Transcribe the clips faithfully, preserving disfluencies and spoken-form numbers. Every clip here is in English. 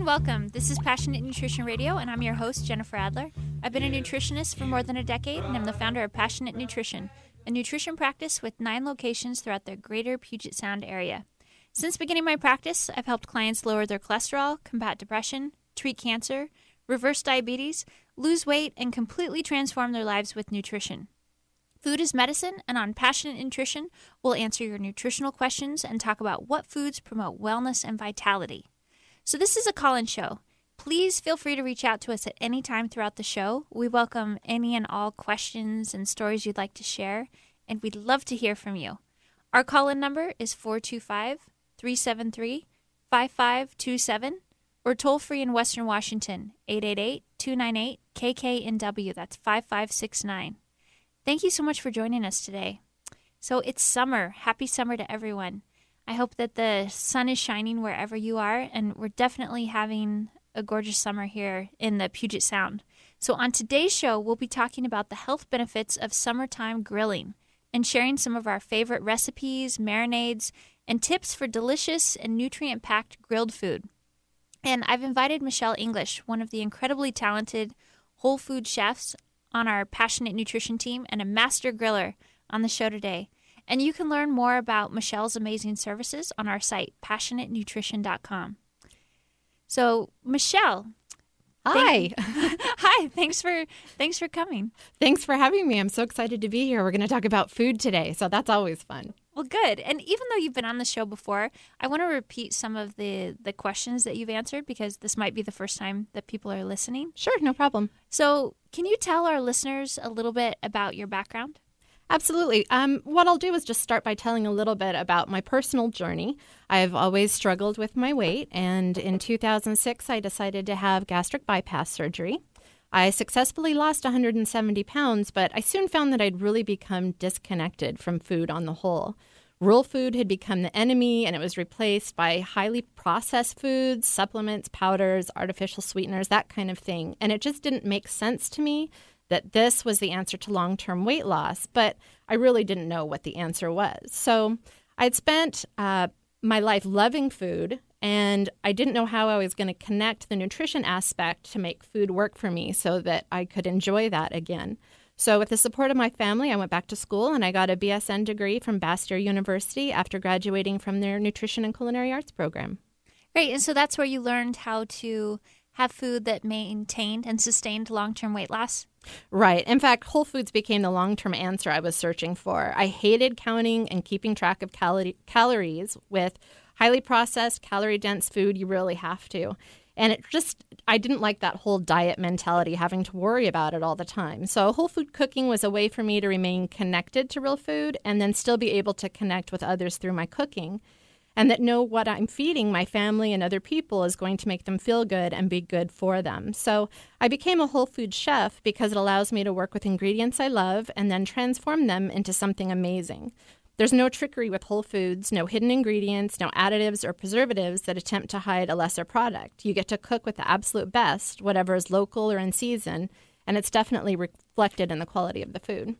welcome. This is Passionate Nutrition Radio, and I'm your host, Jennifer Adler. I've been a nutritionist for more than a decade, and I'm the founder of Passionate Nutrition, a nutrition practice with nine locations throughout the greater Puget Sound area. Since beginning my practice, I've helped clients lower their cholesterol, combat depression, treat cancer, reverse diabetes, lose weight, and completely transform their lives with nutrition. Food is medicine, and on Passionate Nutrition, we'll answer your nutritional questions and talk about what foods promote wellness and vitality. So this is a call-in show. Please feel free to reach out to us at any time throughout the show. We welcome any and all questions and stories you'd like to share, and we'd love to hear from you. Our call-in number is four two five, three seven three, five five two seven, or toll-free in Western Washington, eight eight eight, two nine eight, K K N W. That's five five six nine. Thank you so much for joining us today. So it's summer. Happy summer to everyone. I hope that the sun is shining wherever you are, and we're definitely having a gorgeous summer here in the Puget Sound. So on today's show, we'll be talking about the health benefits of summertime grilling and sharing some of our favorite recipes, marinades, and tips for delicious and nutrient-packed grilled food. And I've invited Michelle English, one of the incredibly talented whole food chefs on our Passionate Nutrition team and a master griller on the show today. And you can learn more about Michelle's amazing services on our site, passionate nutrition dot com. So, Michelle. Hi. Thank- Hi. Thanks for thanks for coming. Thanks for having me. I'm so excited to be here. We're going to talk about food today, so that's always fun. Well, good. And even though you've been on the show before, I want to repeat some of the, the questions that you've answered because this might be the first time that people are listening. Sure, no problem. So, can you tell our listeners a little bit about your background? Absolutely. Um, what I'll do is just start by telling a little bit about my personal journey. I've always struggled with my weight, and in two thousand six, I decided to have gastric bypass surgery. I successfully lost one hundred seventy pounds, but I soon found that I'd really become disconnected from food on the whole. Real food had become the enemy, and it was replaced by highly processed foods, supplements, powders, artificial sweeteners, that kind of thing. And it just didn't make sense to me that this was the answer to long-term weight loss, but I really didn't know what the answer was. So I'd spent uh, my life loving food, and I didn't know how I was going to connect the nutrition aspect to make food work for me so that I could enjoy that again. So with the support of my family, I went back to school, and I got a B S N degree from Bastyr University after graduating from their Nutrition and Culinary Arts program. Great, and so that's where you learned how to have food that maintained and sustained long-term weight loss? Right. In fact, Whole Foods became the long-term answer I was searching for. I hated counting and keeping track of calorie, calories. With highly processed, calorie-dense food, you really have to. And it just, I didn't like that whole diet mentality, having to worry about it all the time. So whole food cooking was a way for me to remain connected to real food and then still be able to connect with others through my cooking. And that know what I'm feeding my family and other people is going to make them feel good and be good for them. So I became a whole food chef because it allows me to work with ingredients I love and then transform them into something amazing. There's no trickery with whole foods, no hidden ingredients, no additives or preservatives that attempt to hide a lesser product. You get to cook with the absolute best, whatever is local or in season, and it's definitely reflected in the quality of the food.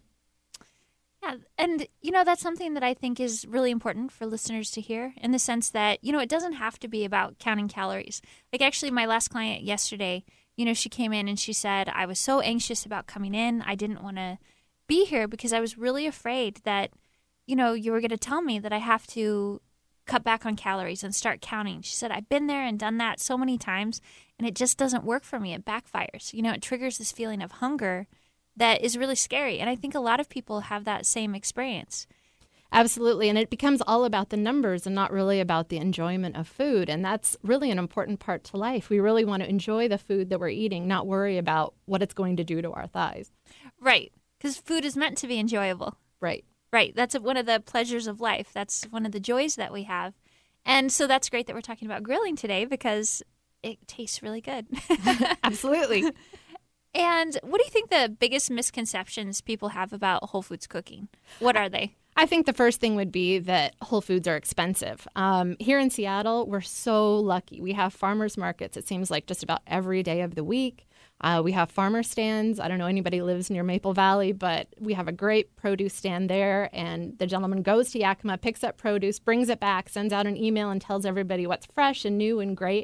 Yeah, and, you know, that's something that I think is really important for listeners to hear in the sense that, you know, it doesn't have to be about counting calories. Like, actually, my last client yesterday, you know, she came in and she said, I was so anxious about coming in. I didn't want to be here because I was really afraid that, you know, you were going to tell me that I have to cut back on calories and start counting. She said, I've been there and done that so many times, and it just doesn't work for me. It backfires. You know, it triggers this feeling of hunger that is really scary. And I think a lot of people have that same experience. Absolutely. And it becomes all about the numbers and not really about the enjoyment of food. And that's really an important part to life. We really want to enjoy the food that we're eating, not worry about what it's going to do to our thighs. Right. Because food is meant to be enjoyable. Right. Right. That's one of the pleasures of life. That's one of the joys that we have. And so that's great that we're talking about grilling today because it tastes really good. Absolutely. And what do you think the biggest misconceptions people have about Whole Foods cooking? What are they? I think the first thing would be that Whole Foods are expensive. Um, here in Seattle, we're so lucky. We have farmers markets, it seems like, just about every day of the week. Uh, we have farmer stands. I don't know anybody lives near Maple Valley, but we have a great produce stand there. And the gentleman goes to Yakima, picks up produce, brings it back, sends out an email and tells everybody what's fresh and new and great.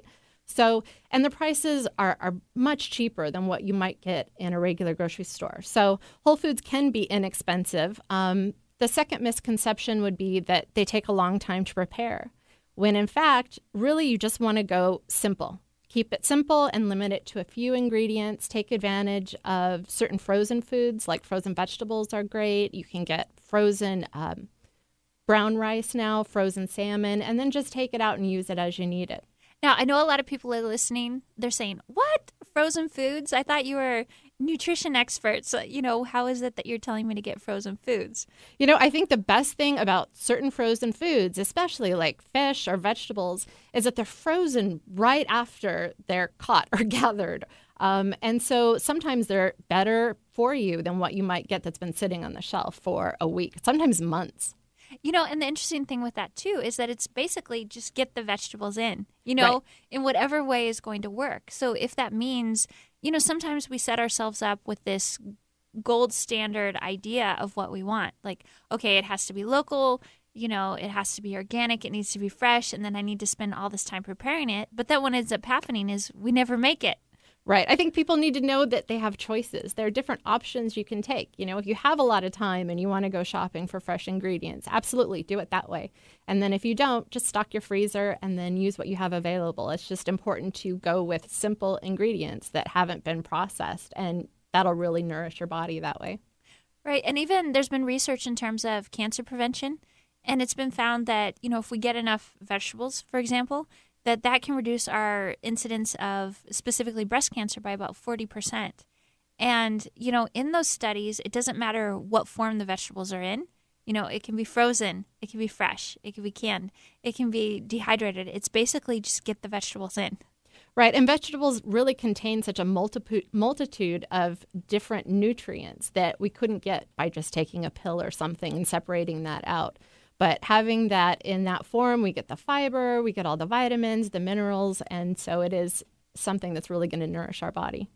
So, and the prices are, are much cheaper than what you might get in a regular grocery store. So Whole Foods can be inexpensive. Um, the second misconception would be that they take a long time to prepare, when in fact, really you just want to go simple. Keep it simple and limit it to a few ingredients. Take advantage of certain frozen foods, like frozen vegetables are great. You can get frozen um, brown rice now, frozen salmon, and then just take it out and use it as you need it. Now, I know a lot of people are listening. They're saying, what? Frozen foods? I thought you were nutrition experts. You know, how is it that you're telling me to get frozen foods? You know, I think the best thing about certain frozen foods, especially like fish or vegetables, is that they're frozen right after they're caught or gathered. Um, and so sometimes they're better for you than what you might get that's been sitting on the shelf for a week, sometimes months. You know, and the interesting thing with that, too, is that it's basically just get the vegetables in, you know, right, in whatever way is going to work. So if that means, you know, sometimes we set ourselves up with this gold standard idea of what we want. Like, okay, it has to be local, you know, it has to be organic, it needs to be fresh, and then I need to spend all this time preparing it. But then what ends up happening is we never make it. Right. I think people need to know that they have choices. There are different options you can take. You know, if you have a lot of time and you want to go shopping for fresh ingredients, absolutely do it that way. And then if you don't, just stock your freezer and then use what you have available. It's just important to go with simple ingredients that haven't been processed, and that'll really nourish your body that way. Right. And even there's been research in terms of cancer prevention, and it's been found that, you know, if we get enough vegetables, for example, that that can reduce our incidence of specifically breast cancer by about forty percent. And, you know, in those studies, it doesn't matter what form the vegetables are in. You know, it can be frozen, it can be fresh, it can be canned, it can be dehydrated. It's basically just get the vegetables in. Right. And vegetables really contain such a multipu- multitude of different nutrients that we couldn't get by just taking a pill or something and separating that out. But having that in that form, we get the fiber, we get all the vitamins, the minerals, and so it is something that's really going to nourish our body.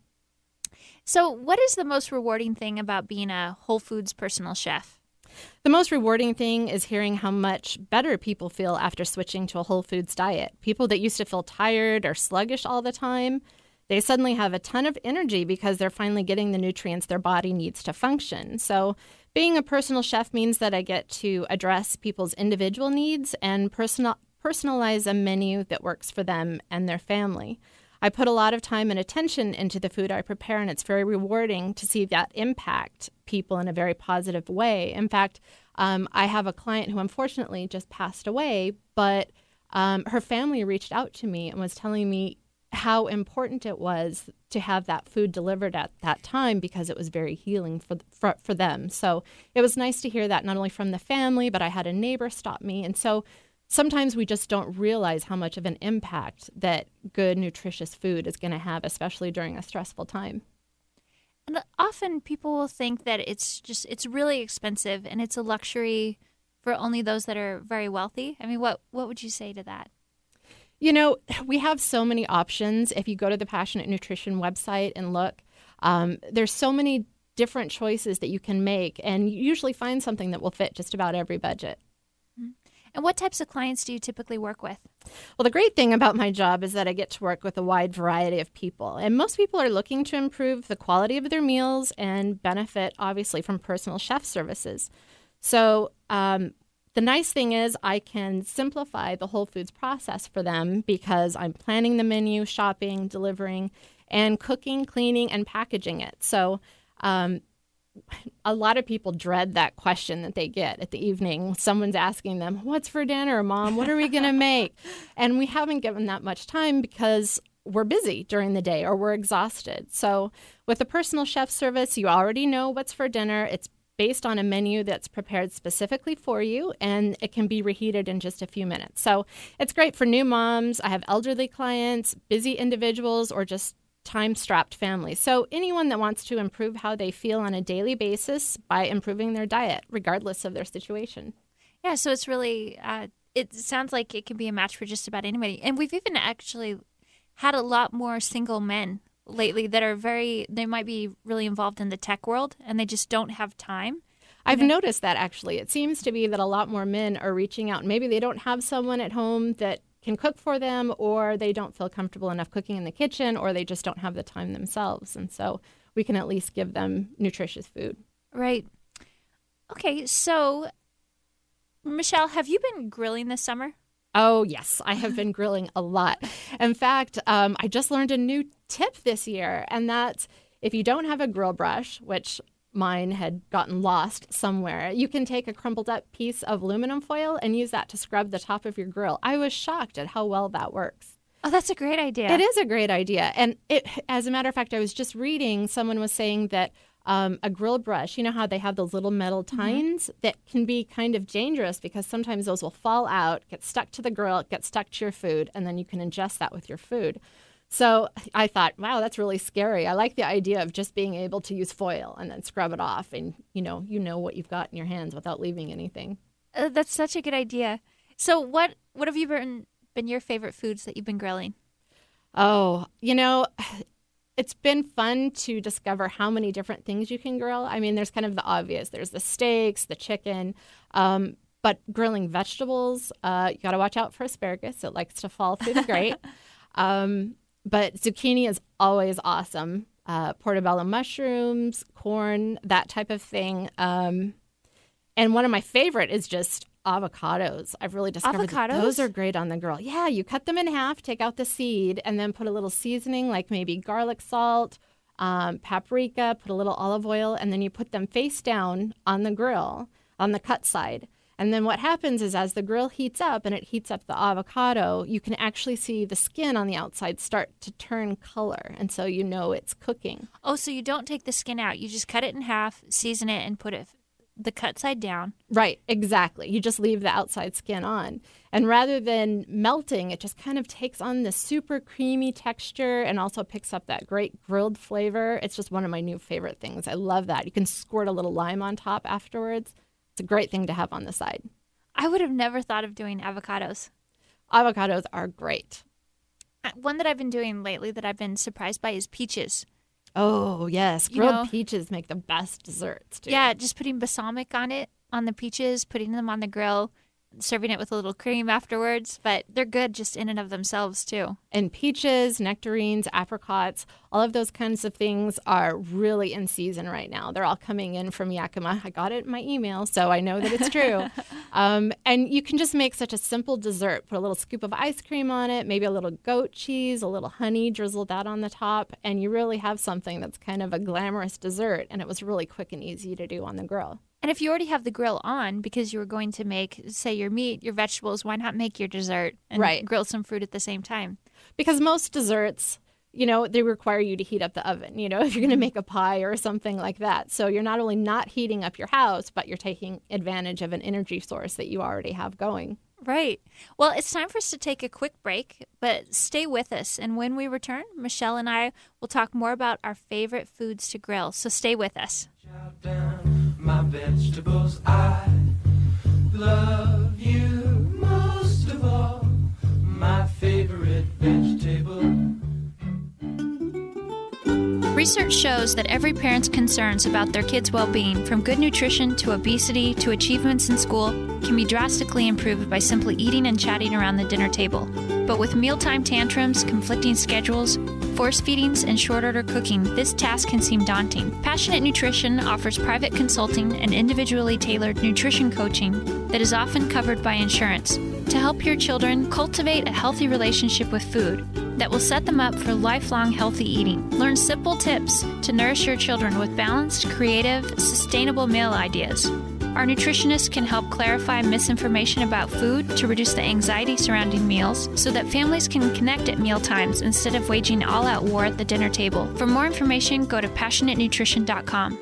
So what is the most rewarding thing about being a Whole Foods personal chef? The most rewarding thing is hearing how much better people feel after switching to a Whole Foods diet. People that used to feel tired or sluggish all the time, they suddenly have a ton of energy because they're finally getting the nutrients their body needs to function. So being a personal chef means that I get to address people's individual needs and personal, personalize a menu that works for them and their family. I put a lot of time and attention into the food I prepare, and it's very rewarding to see that impact people in a very positive way. In fact, um, I have a client who unfortunately just passed away, but um, her family reached out to me and was telling me how important it was to have that food delivered at that time because it was very healing for, for for them. So it was nice to hear that not only from the family, but I had a neighbor stop me. And so sometimes we just don't realize how much of an impact that good, nutritious food is going to have, especially during a stressful time. And often people will think that it's just, it's really expensive and it's a luxury for only those that are very wealthy. I mean, what what would you say to that? You know, we have so many options. If you go to the Passionate Nutrition website and look, um, there's so many different choices that you can make, and you usually find something that will fit just about every budget. And what types of clients do you typically work with? Well, the great thing about my job is that I get to work with a wide variety of people. And most people are looking to improve the quality of their meals and benefit, obviously, from personal chef services. So um, the nice thing is I can simplify the Whole Foods process for them because I'm planning the menu, shopping, delivering, and cooking, cleaning, and packaging it. So um, a lot of people dread that question that they get at the evening. Someone's asking them, what's for dinner, Mom? What are we going to make? And we haven't given that much time because we're busy during the day or we're exhausted. So with the personal chef service, you already know what's for dinner. It's based on a menu that's prepared specifically for you, and it can be reheated in just a few minutes. So it's great for new moms. I have elderly clients, busy individuals, or just time-strapped families. So anyone that wants to improve how they feel on a daily basis by improving their diet, regardless of their situation. Yeah, so it's really, uh, it sounds like it can be a match for just about anybody. And we've even actually had a lot more single men lately that are very, they might be really involved in the tech world and they just don't have time. I've and noticed that actually. It seems to be that a lot more men are reaching out. Maybe they don't have someone at home that can cook for them, or they don't feel comfortable enough cooking in the kitchen, or they just don't have the time themselves. And so we can at least give them nutritious food. Right. Okay, so Michelle, have you been grilling this summer? Oh, yes, I have been grilling a lot. In fact, um, I just learned a new tip this year, and that's if you don't have a grill brush, which mine had gotten lost somewhere, you can take a crumpled up piece of aluminum foil and use that to scrub the top of your grill. I was shocked at how well that works. Oh, that's a great idea. It is a great idea. And it, as a matter of fact, I was just reading, someone was saying that Um, a grill brush, you know how they have those little metal tines mm-hmm. that can be kind of dangerous because sometimes those will fall out, get stuck to the grill, get stuck to your food, and then you can ingest that with your food. So I thought, wow, that's really scary. I like the idea of just being able to use foil and then scrub it off, and you know, you know what you've got in your hands without leaving anything. Uh, that's such a good idea. So what what have you been been your favorite foods that you've been grilling? Oh, you know, it's been fun to discover how many different things you can grill. I mean, there's kind of the obvious. There's the steaks, the chicken, um, but grilling vegetables, uh, you got to watch out for asparagus. It likes to fall through the grate. um, but zucchini is always awesome. Uh, portobello mushrooms, corn, that type of thing. Um, and one of my favorite is just avocados. I've really discovered avocados? that those are great on the grill. Yeah, you cut them in half, take out the seed, and then put a little seasoning like maybe garlic salt, um, paprika, put a little olive oil, and then you put them face down on the grill on the cut side. And then what happens is as the grill heats up and it heats up the avocado, you can actually see the skin on the outside start to turn color. And so you know it's cooking. Oh, so you don't take the skin out. You just cut it in half, season it, and put it the cut side down. Right, exactly. You just leave the outside skin on. And rather than melting, it just kind of takes on this super creamy texture and also picks up that great grilled flavor. It's just one of my new favorite things. I love that. You can squirt a little lime on top afterwards. It's a great thing to have on the side. I would have never thought of doing avocados. Avocados are great. One that I've been doing lately that I've been surprised by is peaches. Oh, yes. Grilled you know, peaches make the best desserts, too. Yeah, just putting balsamic on it, on the peaches, putting them on the grill, serving it with a little cream afterwards. But they're good just in and of themselves, too. And peaches, nectarines, apricots, all of those kinds of things are really in season right now. They're all coming in from Yakima. I got it in my email, so I know that it's true. um, and you can just make such a simple dessert. Put a little scoop of ice cream on it, maybe a little goat cheese, a little honey, drizzle that on the top, and you really have something that's kind of a glamorous dessert. And it was really quick and easy to do on the grill. And if you already have the grill on because you were going to make, say, your meat, your vegetables, why not make your dessert and right. grill some fruit at the same time? Because most desserts, you know, they require you to heat up the oven, you know, if you're going to make a pie or something like that. So you're not only not heating up your house, but you're taking advantage of an energy source that you already have going. Right. Well, it's time for us to take a quick break, but stay with us. And when we return, Michelle and I will talk more about our favorite foods to grill. So stay with us. Chop down my vegetables, I love you most of all, my favorite vegetable. Research shows that every parent's concerns about their kids' well-being, from good nutrition to obesity to achievements in school, can be drastically improved by simply eating and chatting around the dinner table. But with mealtime tantrums, conflicting schedules, force feedings, and short-order cooking, this task can seem daunting. Passionate Nutrition offers private consulting and individually tailored nutrition coaching that is often covered by insurance to help your children cultivate a healthy relationship with food that will set them up for lifelong healthy eating. Learn simple tips to nourish your children with balanced, creative, sustainable meal ideas. Our nutritionists can help clarify misinformation about food to reduce the anxiety surrounding meals so that families can connect at meal times instead of waging all-out war at the dinner table. For more information, go to passionate nutrition dot com.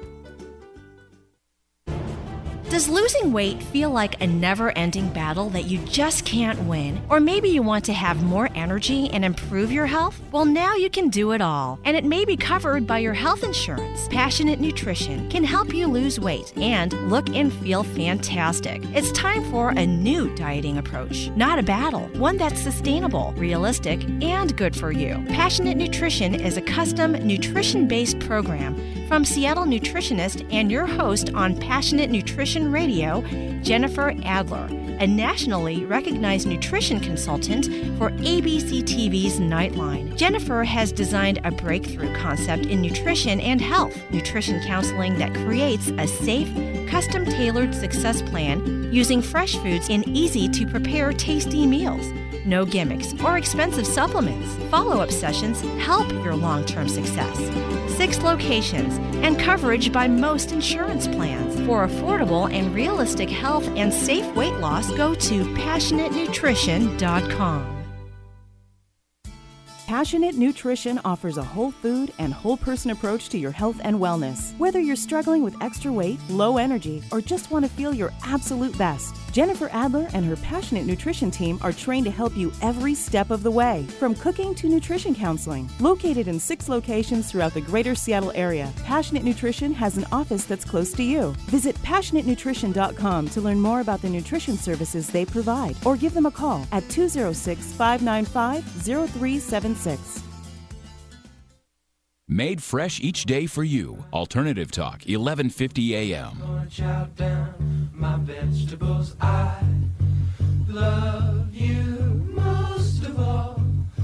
Does losing weight feel like a never-ending battle that you just can't win? Or maybe you want to have more energy and improve your health? Well, now you can do it all, and it may be covered by your health insurance. Passionate Nutrition can help you lose weight and look and feel fantastic. It's time for a new dieting approach, not a battle, one that's sustainable, realistic, and good for you. Passionate Nutrition is a custom nutrition-based program from Seattle nutritionist and your host on Passionate Nutrition Radio, Jennifer Adler. a nationally recognized nutrition consultant for A B C T V's Nightline. Jennifer has designed a breakthrough concept in nutrition and health, nutrition counseling that creates a safe, custom-tailored success plan using fresh foods in easy-to-prepare tasty meals. No gimmicks or expensive supplements. Follow-up sessions help your long-term success. Six locations and coverage by most insurance plans. For affordable and realistic health and safe weight loss, go to passionate nutrition dot com. Passionate Nutrition offers a whole food and whole person approach to your health and wellness. Whether you're struggling with extra weight, low energy, or just want to feel your absolute best, Jennifer Adler and her Passionate Nutrition team are trained to help you every step of the way, from cooking to nutrition counseling. Located in six locations throughout the greater Seattle area, Passionate Nutrition has an office that's close to you. Visit passionate nutrition dot com to learn more about the nutrition services they provide, or give them a call at two oh six, five nine five, oh three seven six. Made fresh each day for you. Alternative Talk, eleven fifty A M. Gonna chow down my vegetables. I love you most of all,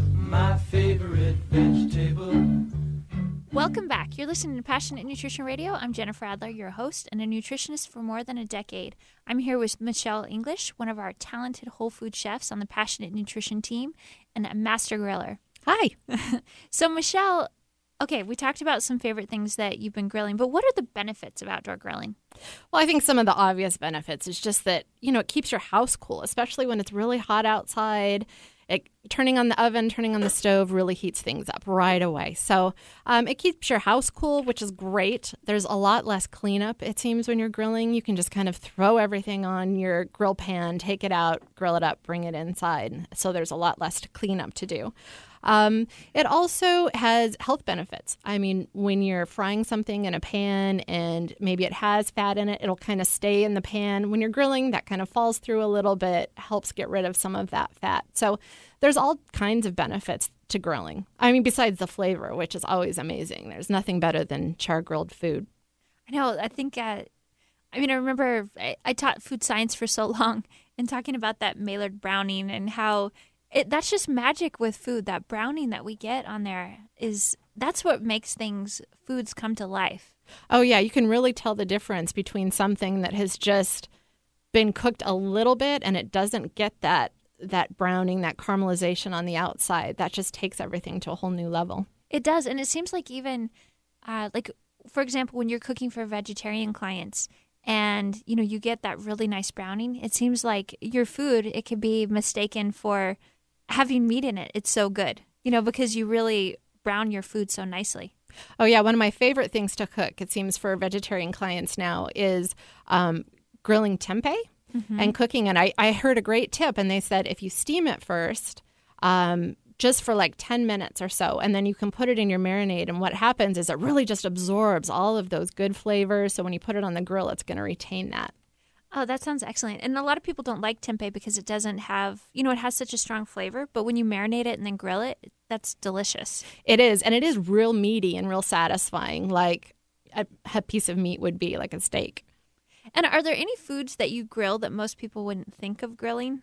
my favorite vegetable. Welcome back. You're listening to Passionate Nutrition Radio. I'm Jennifer Adler, your host and a nutritionist for more than a decade. I'm here with Michelle English, one of our talented whole food chefs on the Passionate Nutrition team, and a master griller. Hi. So, Michelle, okay, we talked about some favorite things that you've been grilling, but what are the benefits of outdoor grilling? Well, I think some of the obvious benefits is just that, you know, it keeps your house cool, especially when it's really hot outside. It, turning on the oven, turning on the stove really heats things up right away. So um, it keeps your house cool, which is great. There's a lot less cleanup, it seems, when you're grilling. You can just kind of throw everything on your grill pan, take it out, grill it up, bring it inside. So there's a lot less to clean up to do. Um, it also has health benefits. I mean, when you're frying something in a pan and maybe it has fat in it, it'll kind of stay in the pan. When you're grilling, that kind of falls through a little bit, helps get rid of some of that fat. So there's all kinds of benefits to grilling. I mean, besides the flavor, which is always amazing. There's nothing better than char-grilled food. I know. I think, uh, I mean, I remember I, I taught food science for so long and talking about that Maillard browning and how It, that's just magic with food. That browning that we get on there is, that's what makes things, foods come to life. Oh, yeah. You can really tell the difference between something that has just been cooked a little bit and it doesn't get that that browning, that caramelization on the outside. That just takes everything to a whole new level. It does. And it seems like even, uh, like, for example, when you're cooking for vegetarian clients and, you know, you get that really nice browning, it seems like your food, it can be mistaken for having meat in it. It's so good, you know, because you really brown your food so nicely. Oh, yeah. One of my favorite things to cook, it seems, for vegetarian clients now is um, grilling tempeh mm-hmm. and cooking it. I, I heard a great tip, and they said if you steam it first, um, just for like ten minutes or so, and then you can put it in your marinade. And what happens is it really just absorbs all of those good flavors. So when you put it on the grill, it's going to retain that. Oh, that sounds excellent. And a lot of people don't like tempeh because it doesn't have, you know, it has such a strong flavor. But when you marinate it and then grill it, that's delicious. It is. And it is real meaty and real satisfying, like a, a piece of meat would be, like a steak. And are there any foods that you grill that most people wouldn't think of grilling?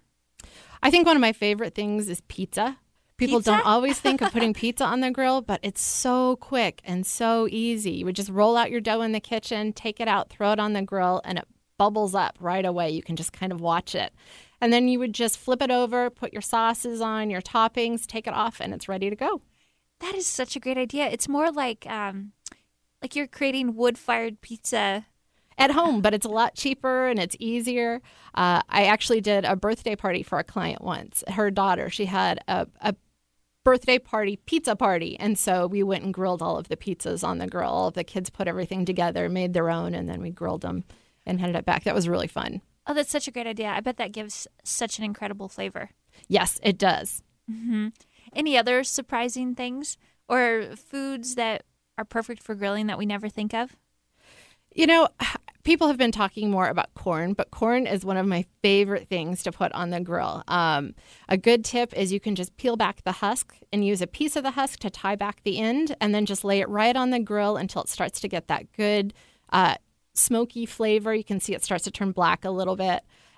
I think one of my favorite things is pizza. People pizza? don't always think of putting pizza on the grill, but it's so quick and so easy. You would just roll out your dough in the kitchen, take it out, throw it on the grill, and it bubbles up right away. You can just kind of watch it. And then you would just flip it over, put your sauces on, your toppings, take it off, and it's ready to go. That is such a great idea. It's more like um, like you're creating wood-fired pizza at home, but it's a lot cheaper and it's easier. Uh, I actually did a birthday party for a client once. Her daughter, she had a, a birthday party, pizza party. And so we went and grilled all of the pizzas on the grill. All of the kids put everything together, made their own, and then we grilled them and headed it back. That was really fun. Oh, that's such a great idea. I bet that gives such an incredible flavor. Yes, it does. Mm-hmm. Any other surprising things or foods that are perfect for grilling that we never think of? You know, people have been talking more about corn, but corn is one of my favorite things to put on the grill. Um, a good tip is you can just peel back the husk and use a piece of the husk to tie back the end and then just lay it right on the grill until it starts to get that good uh smoky flavor. You can see it starts to turn black a little bit.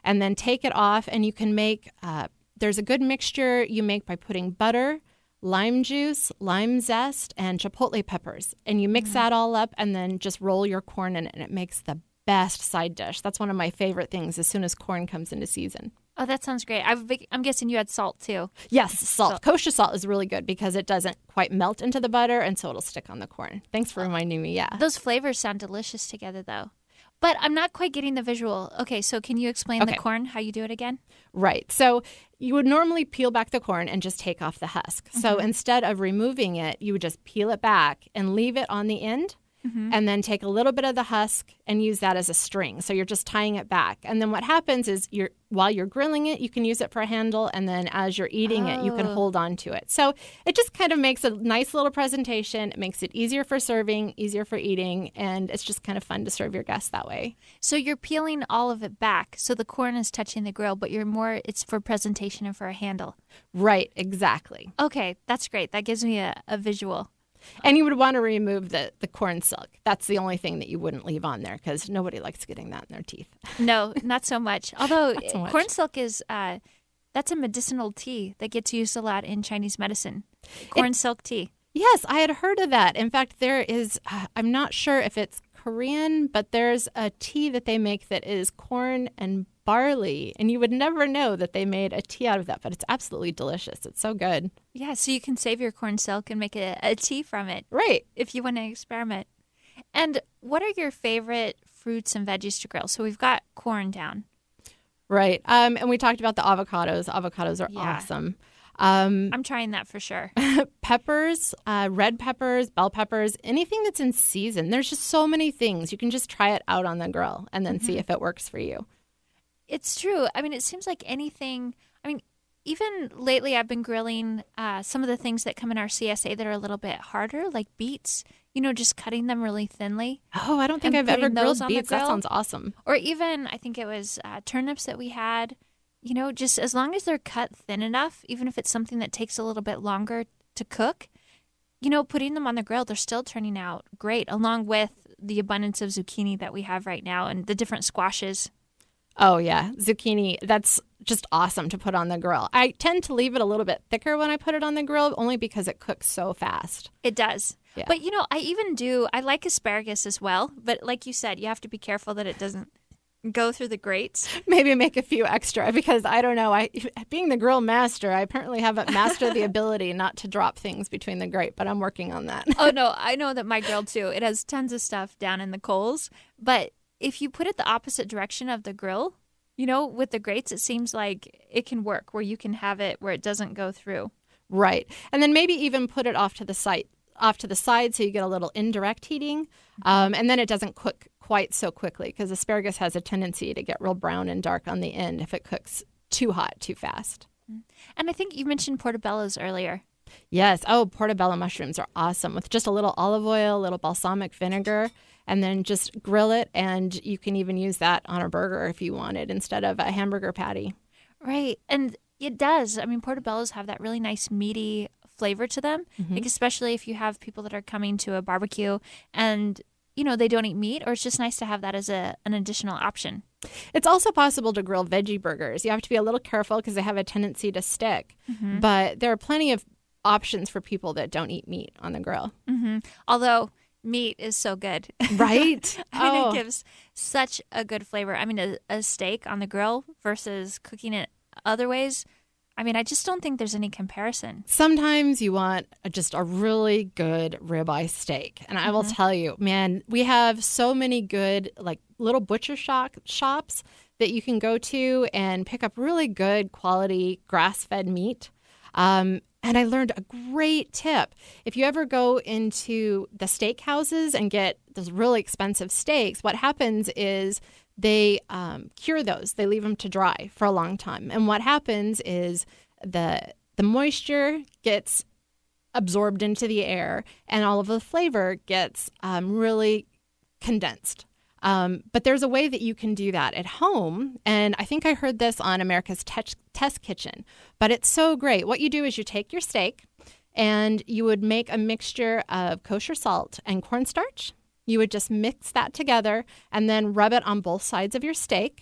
and then take it off. And you can make, uh, there's a good mixture you make by putting butter, lime juice, lime zest, and chipotle peppers. And you mix mm. that all up and then just roll your corn in it, and it makes the best side dish. That's one of my favorite things as soon as corn comes into season. Oh, that sounds great. I've, I'm guessing you had salt, too. Yes, salt. salt. Kosher salt is really good because it doesn't quite melt into the butter, and so it'll stick on the corn. Thanks for reminding me, yeah. Those flavors sound delicious together, though. But I'm not quite getting the visual. Okay, so can you explain okay. the corn, how you do it again? Right. So you would normally peel back the corn and just take off the husk. Mm-hmm. So instead of removing it, you would just peel it back and leave it on the end. Mm-hmm. And then take a little bit of the husk and use that as a string. So you're just tying it back. And then what happens is you're while you're grilling it, you can use it for a handle. And then as you're eating oh. it, you can hold on to it. So it just kind of makes a nice little presentation. It makes it easier for serving, easier for eating. And it's just kind of fun to serve your guests that way. So you're peeling all of it back. So the corn is touching the grill, but you're more, it's for presentation and for a handle. Right, exactly. Okay, that's great. That gives me a, a visual. And you would want to remove the, the corn silk. That's the only thing that you wouldn't leave on there because nobody likes getting that in their teeth. No, not so much. Although so much. corn silk is, uh, that's a medicinal tea that gets used a lot in Chinese medicine. Corn it, silk tea. Yes, I had heard of that. In fact, there is, uh, I'm not sure if it's Korean, but there's a tea that they make that is corn and barley, and you would never know that they made a tea out of that, but it's absolutely delicious. It's so good. Yeah, so you can save your corn silk and make a, a tea from it. Right. If you want to experiment. And what are your favorite fruits and veggies to grill? So we've got corn down. Right. Um, and we talked about the avocados. Avocados are yeah. awesome. Um, I'm trying that for sure. Peppers, uh, red peppers, bell peppers, anything that's in season. There's just so many things. You can just try it out on the grill and then mm-hmm. see if it works for you. It's true. I mean, it seems like anything, I mean, even lately I've been grilling uh, some of the things that come in our C S A that are a little bit harder, like beets, you know, just cutting them really thinly. Oh, I don't think I've ever grilled beets. That sounds awesome. Or even, I think it was uh, turnips that we had, you know, just as long as they're cut thin enough, even if it's something that takes a little bit longer to cook, you know, putting them on the grill, they're still turning out great, along with the abundance of zucchini that we have right now and the different squashes. Oh, yeah. Zucchini, that's just awesome to put on the grill. I tend to leave it a little bit thicker when I put it on the grill, only because it cooks so fast. It does. Yeah. But, you know, I even do, I like asparagus as well. But like you said, you have to be careful that it doesn't go through the grates. Maybe make a few extra because, I don't know, I being the grill master, I apparently haven't mastered the ability not to drop things between the grate, but I'm working on that. Oh, no, I know that my grill, too. It has tons of stuff down in the coals. But if you put it the opposite direction of the grill, you know, with the grates, it seems like it can work where you can have it where it doesn't go through. Right. And then maybe even put it off to the side, off to the side so you get a little indirect heating. Um, and then it doesn't cook quite so quickly because asparagus has a tendency to get real brown and dark on the end if it cooks too hot, too fast. And I think you mentioned portobellos earlier. Yes. Oh, portobello mushrooms are awesome with just a little olive oil, a little balsamic vinegar, and then just grill it. And you can even use that on a burger if you wanted instead of a hamburger patty. Right. And it does. I mean, portobellos have that really nice meaty flavor to them, mm-hmm. like especially if you have people that are coming to a barbecue and, you know, they don't eat meat, or it's just nice to have that as a an additional option. It's also possible to grill veggie burgers. You have to be a little careful because they have a tendency to stick. Mm-hmm. But there are plenty of options for people that don't eat meat on the grill. Mm-hmm. Although meat is so good. Right? I mean, oh. it gives such a good flavor. I mean, a, a steak on the grill versus cooking it other ways, I mean, I just don't think there's any comparison. Sometimes you want a, just a really good ribeye steak. And I mm-hmm. will tell you, man, we have so many good, like, little butcher shop, shops that you can go to and pick up really good quality grass-fed meat. Um, and I learned a great tip. If you ever go into the steak houses and get those really expensive steaks, what happens is they um, cure those. They leave them to dry for a long time. And what happens is the the moisture gets absorbed into the air and all of the flavor gets um, really condensed. Um, but there's a way that you can do that at home. And I think I heard this on America's Te- Test Kitchen. But it's so great. What you do is you take your steak and you would make a mixture of kosher salt and cornstarch. You would just mix that together and then rub it on both sides of your steak.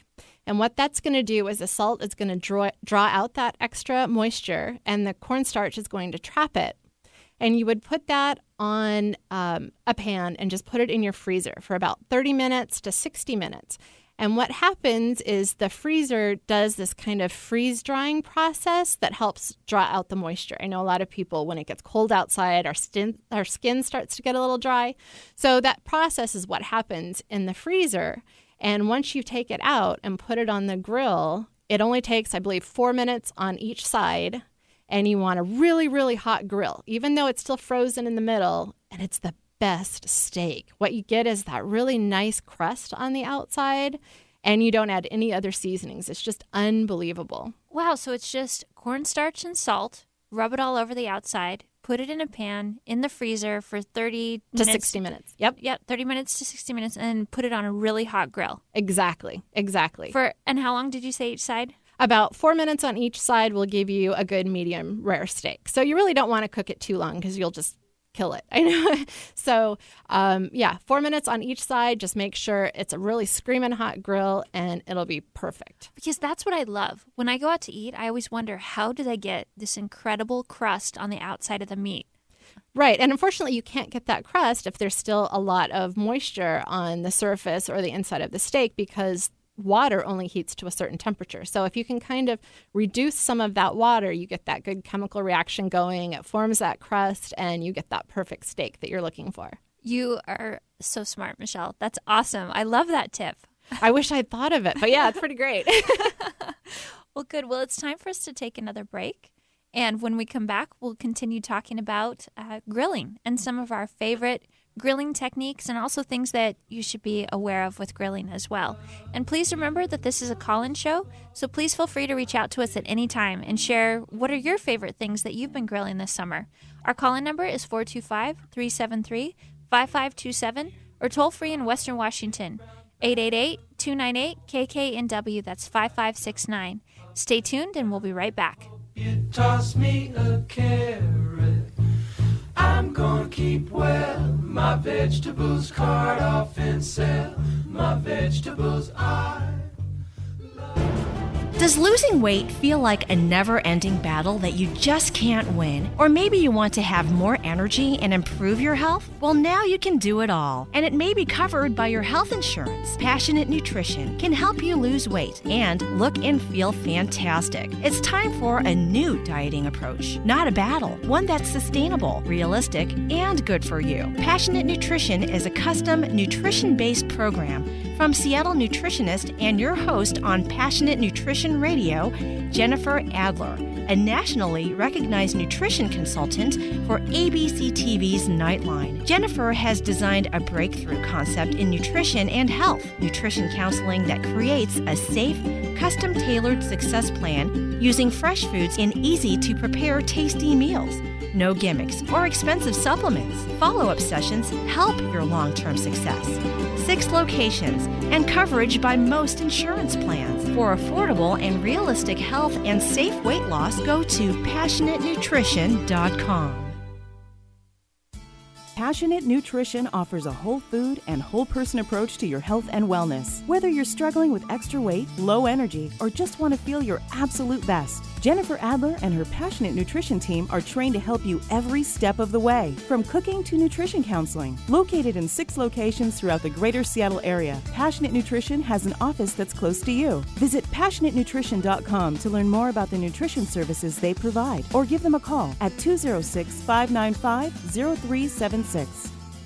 And what that's going to do is the salt is going to draw, draw out that extra moisture, and the cornstarch is going to trap it. And you would put that on um, a pan and just put it in your freezer for about thirty minutes to sixty minutes. And what happens is the freezer does this kind of freeze drying process that helps draw out the moisture. I know a lot of people, when it gets cold outside, our skin, our skin starts to get a little dry. So that process is what happens in the freezer. And once you take it out and put it on the grill, it only takes, I believe, four minutes on each side. And you want a really, really hot grill, even though it's still frozen in the middle, and it's the best steak. What you get is that really nice crust on the outside, and you don't add any other seasonings. It's just unbelievable. Wow, so it's just cornstarch and salt, rub it all over the outside, put it in a pan in the freezer for thirty to minutes. sixty minutes. Yep. Yep, thirty minutes to sixty minutes, and then put it on a really hot grill. Exactly, exactly. For And how long did you say each side? About four minutes on each side will give you a good medium rare steak. So you really don't want to cook it too long because you'll just kill it. I know. So um, yeah, four minutes on each side. Just make sure it's a really screaming hot grill, and it'll be perfect. Because that's what I love. When I go out to eat, I always wonder, how do they get this incredible crust on the outside of the meat? Right. And unfortunately, you can't get that crust if there's still a lot of moisture on the surface or the inside of the steak, because water only heats to a certain temperature. So if you can kind of reduce some of that water, you get that good chemical reaction going. It forms that crust, and you get that perfect steak that you're looking for. You are so smart, Michelle. That's awesome. I love that tip. I wish I'd thought of it, but yeah, it's pretty great. Well, good. Well, it's time for us to take another break. And when we come back, we'll continue talking about uh, grilling and some of our favorite grilling techniques, and also things that you should be aware of with grilling as well. And please remember that this is a call-in show, so please feel free to reach out to us at any time and share what are your favorite things that you've been grilling this summer. Our call-in number is four two five, three seven three, five five two seven, or toll-free in Western Washington, eight eight eight, two nine eight, K K N W. That's five five six nine. Stay tuned, and we'll be right back. You toss me a carrot, I'm gonna keep well my vegetables, cart off and sell my vegetables. I Does losing weight feel like a never-ending battle that you just can't win? Or maybe you want to have more energy and improve your health? Well, now you can do it all, and it may be covered by your health insurance. Passionate Nutrition can help you lose weight and look and feel fantastic. It's time for a new dieting approach, not a battle, one that's sustainable, realistic, and good for you. Passionate Nutrition is a custom nutrition-based program from Seattle nutritionist and your host on Passionate Nutrition Radio, Jennifer Adler, a nationally recognized nutrition consultant for A B C T V's Nightline. Jennifer has designed a breakthrough concept in nutrition and health, nutrition counseling that creates a safe, custom-tailored success plan using fresh foods in easy-to-prepare tasty meals. No gimmicks or expensive supplements. Follow-up sessions help your long-term success. Six locations and coverage by most insurance plans. For affordable and realistic health and safe weight loss, go to passionate nutrition dot com. Passionate Nutrition offers a whole food and whole person approach to your health and wellness. Whether you're struggling with extra weight, low energy, or just want to feel your absolute best, Jennifer Adler and her Passionate Nutrition team are trained to help you every step of the way, from cooking to nutrition counseling. Located in six locations throughout the greater Seattle area, Passionate Nutrition has an office that's close to you. Visit passionate nutrition dot com to learn more about the nutrition services they provide, or give them a call at two oh six, five nine five, oh three seven six.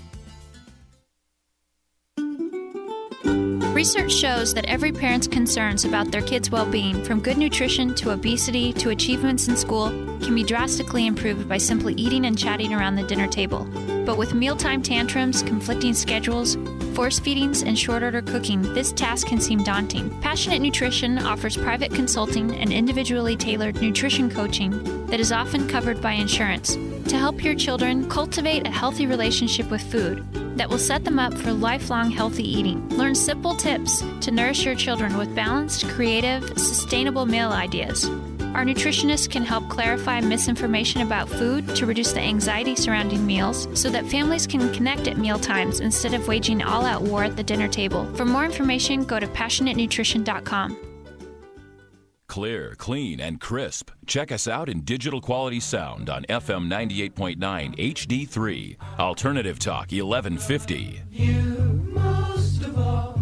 Research shows that every parent's concerns about their kids' well-being, from good nutrition to obesity to achievements in school, can be drastically improved by simply eating and chatting around the dinner table. But with mealtime tantrums, conflicting schedules, force feedings, and short-order cooking, this task can seem daunting. Passionate Nutrition offers private consulting and individually tailored nutrition coaching that is often covered by insurance to help your children cultivate a healthy relationship with food that will set them up for lifelong healthy eating. Learn simple tips to nourish your children with balanced, creative, sustainable meal ideas. our nutritionists can help clarify misinformation about food to reduce the anxiety surrounding meals so that families can connect at meal times instead of waging all-out war at the dinner table. For more information, go to passionate nutrition dot com. Clear, clean, and crisp. Check us out in digital quality sound on F M ninety-eight point nine H D three. Alternative Talk eleven fifty. You most of all,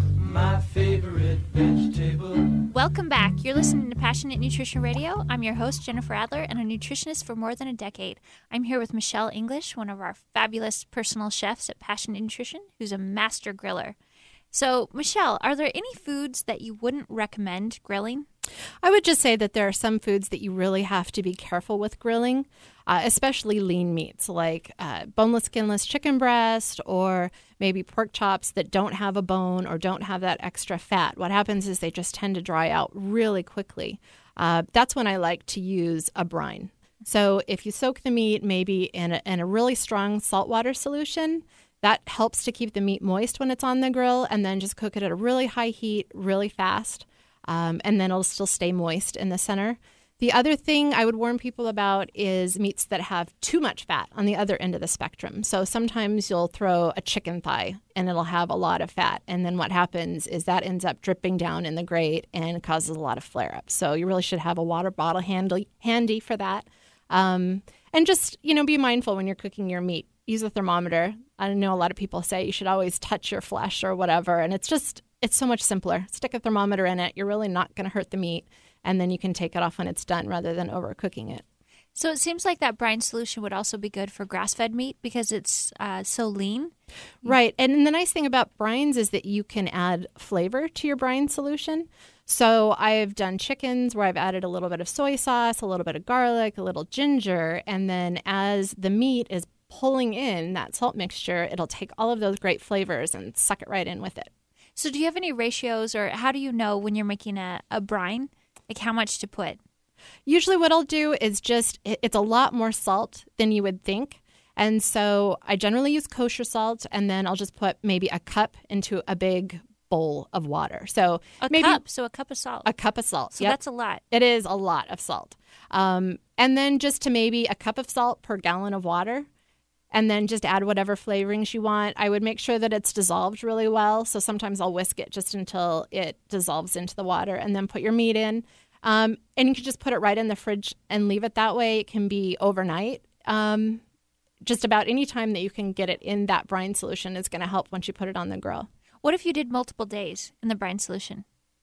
my favorite vegetable. Welcome back. You're listening to Passionate Nutrition Radio. I'm your host, Jennifer Adler, and a nutritionist for more than a decade. I'm here with Michelle English, one of our fabulous personal chefs at Passionate Nutrition, who's a master griller. So, Michelle, are there any foods that you wouldn't recommend grilling? I would just say that there are some foods that you really have to be careful with grilling, uh, especially lean meats like uh, boneless, skinless chicken breast or maybe pork chops that don't have a bone or don't have that extra fat. What happens is they just tend to dry out really quickly. Uh, that's when I like to use a brine. So if you soak the meat maybe in a, in a really strong saltwater solution, that helps to keep the meat moist when it's on the grill, and then just cook it at a really high heat, really fast. Um, and then it'll still stay moist in the center. The other thing I would warn people about is meats that have too much fat on the other end of the spectrum. So sometimes you'll throw a chicken thigh and it'll have a lot of fat. And then what happens is that ends up dripping down in the grate and causes a lot of flare-ups. So you really should have a water bottle handy, handy for that. Um, and just, you know, be mindful when you're cooking your meat. Use a thermometer. I know a lot of people say you should always touch your flesh or whatever. And it's just, it's so much simpler. Stick a thermometer in it. You're really not going to hurt the meat. And then you can take it off when it's done rather than overcooking it. So it seems like that brine solution would also be good for grass-fed meat because it's uh, so lean. Right. And the nice thing about brines is that you can add flavor to your brine solution. So I've done chickens where I've added a little bit of soy sauce, a little bit of garlic, a little ginger. And then as the meat is pulling in that salt mixture, it'll take all of those great flavors and suck it right in with it. So do you have any ratios, or how do you know when you're making a, a brine, like how much to put? Usually what I'll do is just, it's a lot more salt than you would think. And so I generally use kosher salt, and then I'll just put maybe a cup into a big bowl of water. So a maybe cup, so a cup of salt. A cup of salt. So yep. That's a lot. It is a lot of salt. Um, and then just to maybe a cup of salt per gallon of water. And then just add whatever flavorings you want. I would make sure that it's dissolved really well. So sometimes I'll whisk it just until it dissolves into the water, and then put your meat in. Um, and you can just put it right in the fridge and leave it that way. It can be overnight. Um, just about any time that you can get it in that brine solution is going to help once you put it on the grill. What if you did multiple days in the brine solution?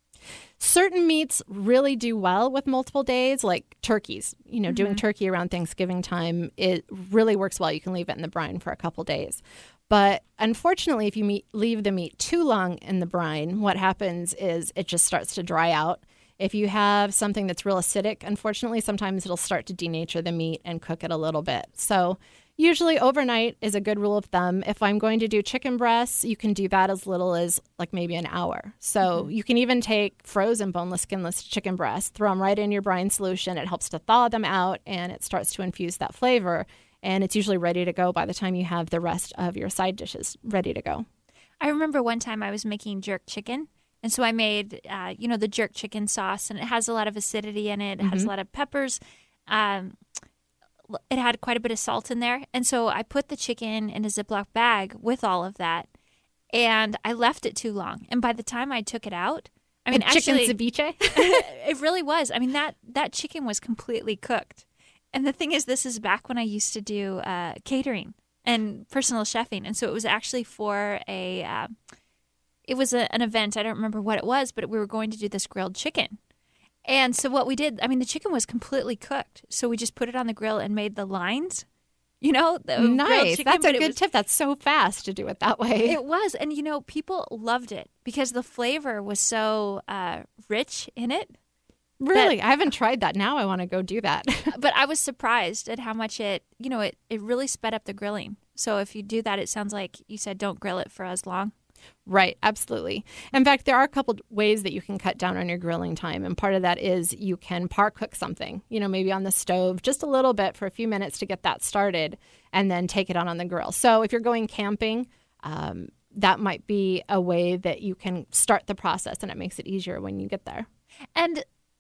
Certain meats really do well with multiple days, like turkeys. You know, mm-hmm. doing turkey around Thanksgiving time, it really works well. You can leave it in the brine for a couple days. But unfortunately, if you meet, leave the meat too long in the brine, what happens is it just starts to dry out. If you have something that's real acidic, unfortunately, sometimes it'll start to denature the meat and cook it a little bit. So usually overnight is a good rule of thumb. If I'm going to do chicken breasts, you can do that as little as like maybe an hour. So mm-hmm. you can even take frozen boneless, skinless chicken breasts, throw them right in your brine solution. It helps to thaw them out, and it starts to infuse that flavor. And it's usually ready to go by the time you have the rest of your side dishes ready to go. I remember one time I was making jerk chicken. And so I made, uh, you know, the jerk chicken sauce, and it has a lot of acidity in it. It mm-hmm. has a lot of peppers. Um, it had quite a bit of salt in there. And so I put the chicken in a Ziploc bag with all of that, and I left it too long. And by the time I took it out, I mean, a chicken actually, ceviche? It really was. I mean, that, that chicken was completely cooked. And the thing is, this is back when I used to do uh, catering and personal chefing. And so it was actually for a... Uh, It was a, an event. I don't remember what it was, but we were going to do this grilled chicken. And so what we did, I mean, the chicken was completely cooked. So we just put it on the grill and made the lines, you know, the nice. Chicken, That's a good was, tip. That's so fast to do it that way. It was. And, you know, people loved it because the flavor was so uh, rich in it. Really? That, I haven't tried that. Now I want to go do that. But I was surprised at how much it, you know, it, it really sped up the grilling. So if you do that, it sounds like you said don't grill it for as long. Right, absolutely. In fact, there are a couple ways that you can cut down on your grilling time. And part of that is you can par cook something, you know, maybe on the stove just a little bit for a few minutes to get that started and then take it on on the grill. So if you're going camping, um, that might be a way that you can start the process, and it makes it easier when you get there. And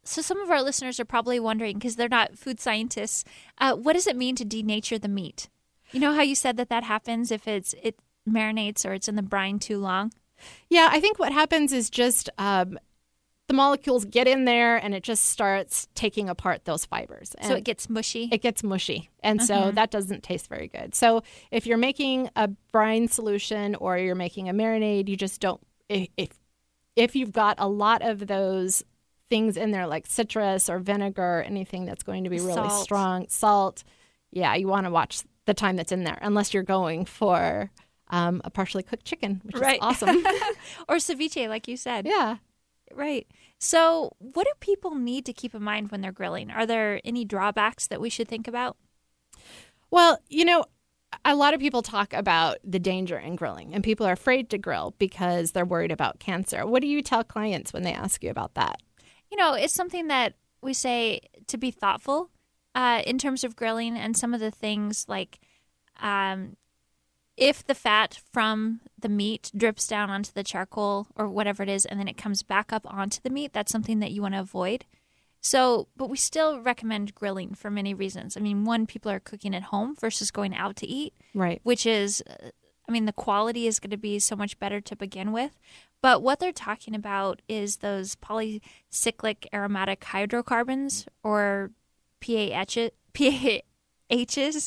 So some of our listeners are probably wondering, because they're not food scientists, uh, what does it mean to denature the meat? You know how you said that that happens if it's it marinates or it's in the brine too long? Yeah, I think what happens is just um, the molecules get in there and it just starts taking apart those fibers. And so it gets mushy? It gets mushy. And Mm-hmm. so that doesn't taste very good. So if you're making a brine solution or you're making a marinade, you just don't, if if, if you've got a lot of those things in there like citrus or vinegar, anything that's going to be really Salt. strong, salt, yeah, you want to watch the time that's in there, unless you're going for um, a partially cooked chicken, which Right. is awesome. Or ceviche, like you said. Yeah. Right. So what do people need to keep in mind when they're grilling? Are there any drawbacks that we should think about? Well, you know, a lot of people talk about the danger in grilling, and people are afraid to grill because they're worried about cancer. What do you tell clients when they ask you about that? You know, it's something that we say to be thoughtful uh, in terms of grilling, and some of the things like um, if the fat from the meat drips down onto the charcoal or whatever it is, and then it comes back up onto the meat, that's something that you want to avoid. So, but we still recommend grilling for many reasons. I mean, one, people are cooking at home versus going out to eat, Right. which is, uh, I mean, the quality is going to be so much better to begin with. But what they're talking about is those polycyclic aromatic hydrocarbons, or P A H, P A Hs,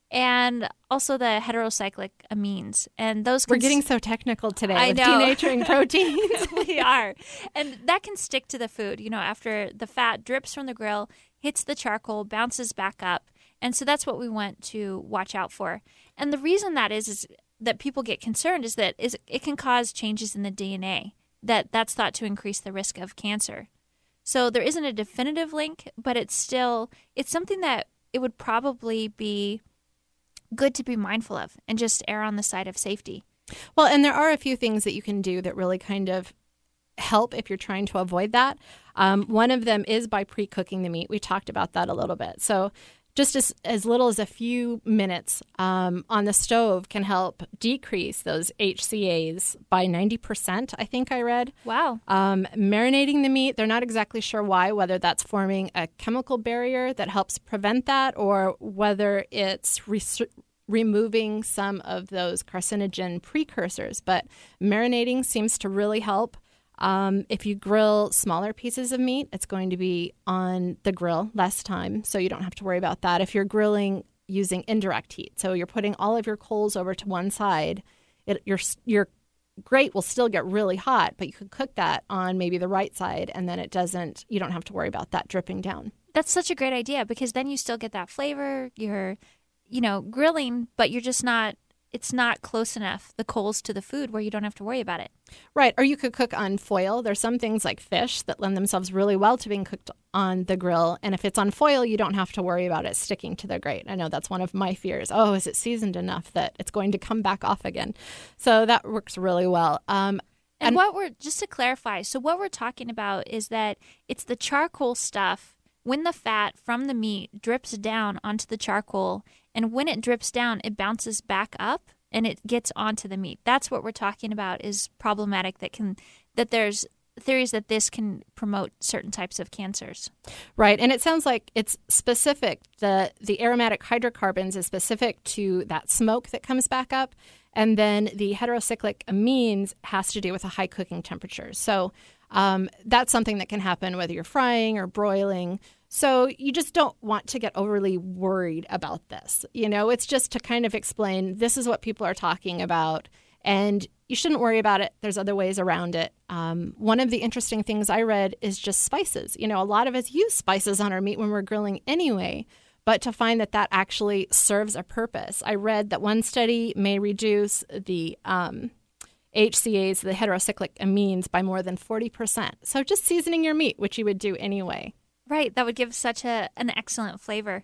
and also the heterocyclic amines. And those We're can getting s- so technical today I with know. denaturing proteins. we are. And that can stick to the food. You know, after the fat drips from the grill, hits the charcoal, bounces back up. And so that's what we want to watch out for. And the reason that is, is that people get concerned is that is it can cause changes in the D N A. That that's thought to increase the risk of cancer. So there isn't a definitive link, but it's still, it's something that it would probably be good to be mindful of and just err on the side of safety. Well, and there are a few things that you can do that really kind of help if you're trying to avoid that. Um, one of them is by pre-cooking the meat. We talked about that a little bit. So just as, as little as a few minutes um, on the stove can help decrease those H C As by ninety percent, I think I read. Wow. Um, marinating the meat, they're not exactly sure why, whether that's forming a chemical barrier that helps prevent that or whether it's res- removing some of those carcinogen precursors. But marinating seems to really help. Um, if you grill smaller pieces of meat, it's going to be on the grill less time, so you don't have to worry about that. If you're grilling using indirect heat, so you're putting all of your coals over to one side, it, your your grate will still get really hot, but you could cook that on maybe the right side, and then it doesn't. You don't have to worry about that dripping down. That's such a great idea, because then you still get that flavor. You're, you know, grilling, but you're just not, it's not close enough, the coals to the food, where you don't have to worry about it. Right. Or you could cook on foil. There's some things like fish that lend themselves really well to being cooked on the grill. And if it's on foil, you don't have to worry about it sticking to the grate. I know that's one of my fears. Oh, is it seasoned enough that it's going to come back off again? So that works really well. Um, And, And- what we're, just to clarify, so what we're talking about is that it's the charcoal stuff. When the fat from the meat drips down onto the charcoal, and when it drips down, it bounces back up and it gets onto the meat. That's what we're talking about is problematic, that can, that there's theories that this can promote certain types of cancers. Right. And it sounds like it's specific. The the aromatic hydrocarbons is specific to that smoke that comes back up. And then the heterocyclic amines has to do with a high cooking temperature. So um, that's something that can happen whether you're frying or broiling. So you just don't want to get overly worried about this. You know, it's just to kind of explain this is what people are talking about. And you shouldn't worry about it. There's other ways around it. Um, one of the interesting things I read is just spices. You know, a lot of us use spices on our meat when we're grilling anyway, but to find that that actually serves a purpose. I read that one study may reduce the um, H C As, the heterocyclic amines, by more than forty percent. So just seasoning your meat, which you would do anyway. Right. That would give such a an excellent flavor.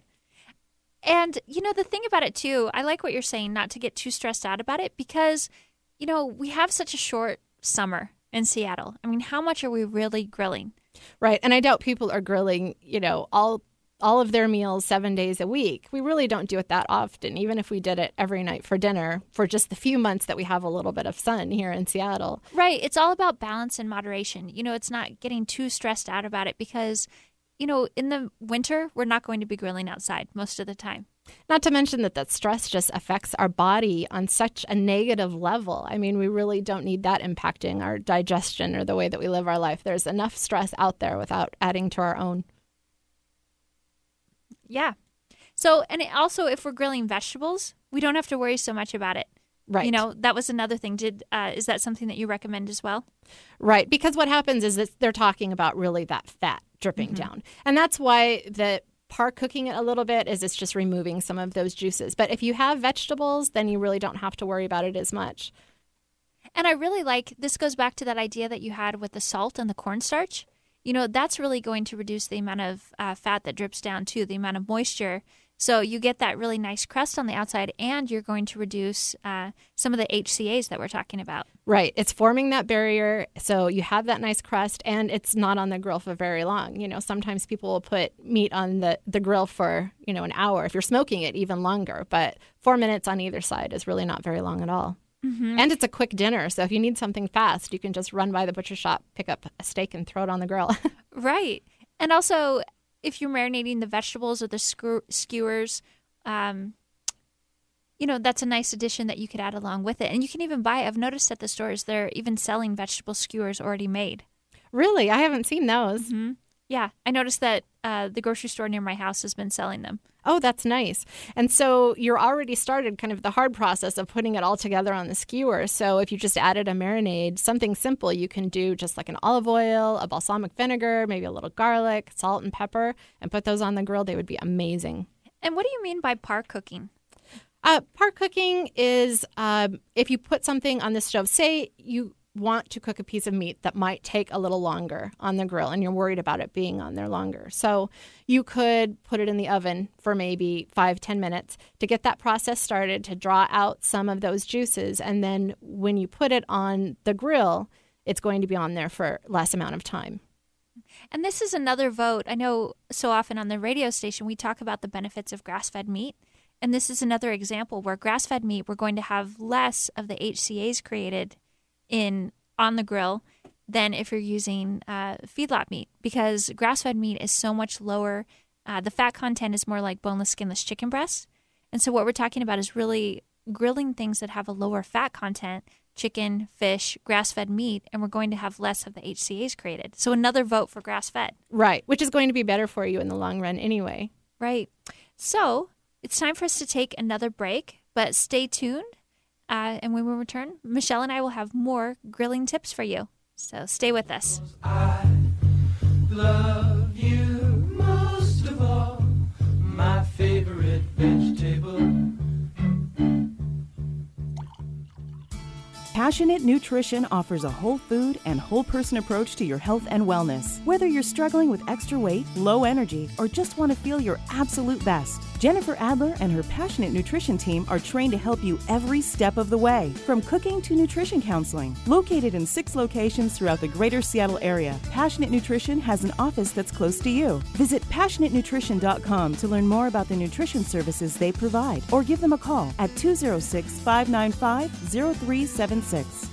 And, you know, the thing about it, too, I like what you're saying, not to get too stressed out about it, because, you know, we have such a short summer in Seattle. I mean, how much are we really grilling? Right. And I doubt people are grilling, you know, all all of their meals seven days a week. We really don't do it that often, even if we did it every night for dinner for just the few months that we have a little bit of sun here in Seattle. Right. It's all about balance and moderation. You know, it's not getting too stressed out about it because, you know, in the winter, we're not going to be grilling outside most of the time. Not to mention that that stress just affects our body on such a negative level. I mean, we really don't need that impacting our digestion or the way that we live our life. There's enough stress out there without adding to our own. Yeah. So, and it also, if we're grilling vegetables, we don't have to worry so much about it. Right. You know, that was another thing. Did uh, is that something that you recommend as well? Right. Because what happens is that they're talking about really that fat dripping mm-hmm. down. And that's why the par cooking it a little bit is it's just removing some of those juices. But if you have vegetables, then you really don't have to worry about it as much. And I really like, this goes back to that idea that you had with the salt and the cornstarch. You know, that's really going to reduce the amount of uh, fat that drips down too, the amount of moisture. So you get that really nice crust on the outside, and you're going to reduce uh, some of the H C As that we're talking about. Right. It's forming that barrier, so you have that nice crust, and it's not on the grill for very long. You know, sometimes people will put meat on the, the grill for, you know, an hour. If you're smoking it, even longer. But four minutes on either side is really not very long at all. Mm-hmm. And it's a quick dinner, so if you need something fast, you can just run by the butcher shop, pick up a steak, and throw it on the grill. Right. And also, if you're marinating the vegetables or the skew- skewers, um, you know, that's a nice addition that you could add along with it. And you can even buy, I've noticed at the stores, they're even selling vegetable skewers already made. Really? I haven't seen those. Mm-hmm. Yeah. I noticed that uh, the grocery store near my house has been selling them. Oh, that's nice. And so you're already started kind of the hard process of putting it all together on the skewer. So if you just added a marinade, something simple, you can do just like an olive oil, a balsamic vinegar, maybe a little garlic, salt and pepper, and put those on the grill. They would be amazing. And what do you mean by par cooking? Uh, par cooking is um, if you put something on the stove, say you want to cook a piece of meat that might take a little longer on the grill and you're worried about it being on there longer. So you could put it in the oven for maybe five, ten minutes to get that process started, to draw out some of those juices. And then when you put it on the grill, it's going to be on there for less amount of time. And this is another vote. I know so often on the radio station we talk about the benefits of grass-fed meat. And this is another example where grass-fed meat, we're going to have less of the H C As created in on the grill than if you're using uh, feedlot meat, because grass-fed meat is so much lower. Uh, the fat content is more like boneless, skinless chicken breasts. And so what we're talking about is really grilling things that have a lower fat content, chicken, fish, grass-fed meat, and we're going to have less of the H C As created. So another vote for grass-fed. Right, which is going to be better for you in the long run anyway. Right. So it's time for us to take another break, but stay tuned. Uh, and when we return, Michelle and I will have more grilling tips for you. So stay with us. I love you most of all, my favorite vegetable. Passionate Nutrition offers a whole food and whole person approach to your health and wellness. Whether you're struggling with extra weight, low energy, or just want to feel your absolute best, Jennifer Adler and her Passionate Nutrition team are trained to help you every step of the way, from cooking to nutrition counseling. Located in six locations throughout the greater Seattle area, Passionate Nutrition has an office that's close to you. Visit passionate nutrition dot com to learn more about the nutrition services they provide, or give them a call at two oh six, five nine five, oh three seven six.